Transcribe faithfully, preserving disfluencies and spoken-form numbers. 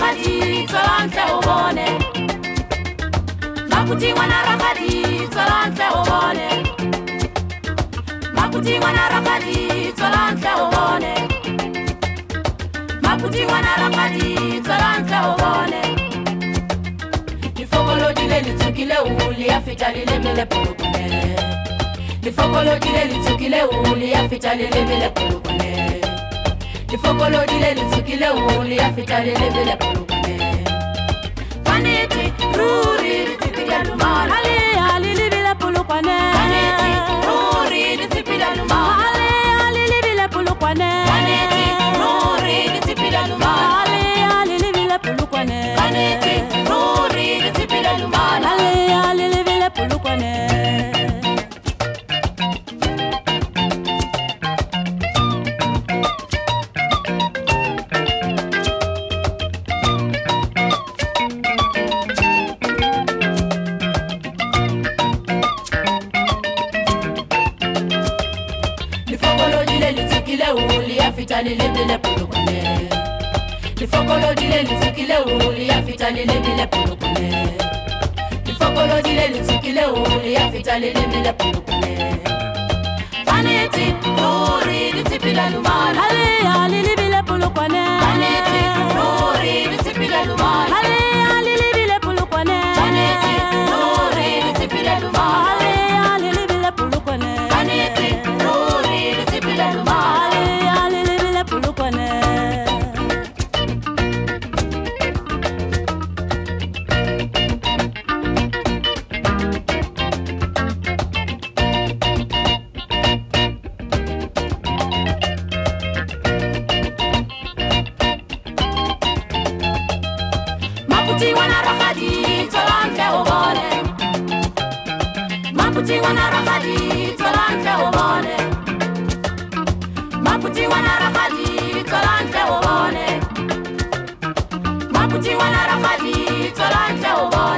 rakadi tolante obone Maputi wana rakadi tolante obone Maputi wana rakadi tolante obone Maputi wana rakadi tolante obone Ifokolo dile litukile uli afita lile mele polukune Ifokolo dile litukile uli afita lile mele polukune Ifokolo dile litukile uli afita lile mele polukune Kaneti ruri litipida lumana Ale ali libile polukwane Kaneti ruri litipida lumana Ale ali libile polukwane Kaneti ruri litipida lumana Ale ali libile polukwane Kaneti ruri litipida lumana Ale ali libile polukwane Lile bile polukune Ifokolo dile litukile uli afita lile bile polukune Ifokolo dile litukile uli afita lile bile polukune Kaneti ruri litipila lumana Ale ali libile polukwane Kaneti ruri litipila lumana Ale ali libile polukwane Kaneti ruri litipila lumana Ale ali libile polukwane Kaneti ruri litipila lumana Ale ali libile polukwane Maputi wana rakadi tolante obone Maputi wana rakadi tolante obone Maputi wana rakadi tolante obone Maputi wana rakadi tolante obone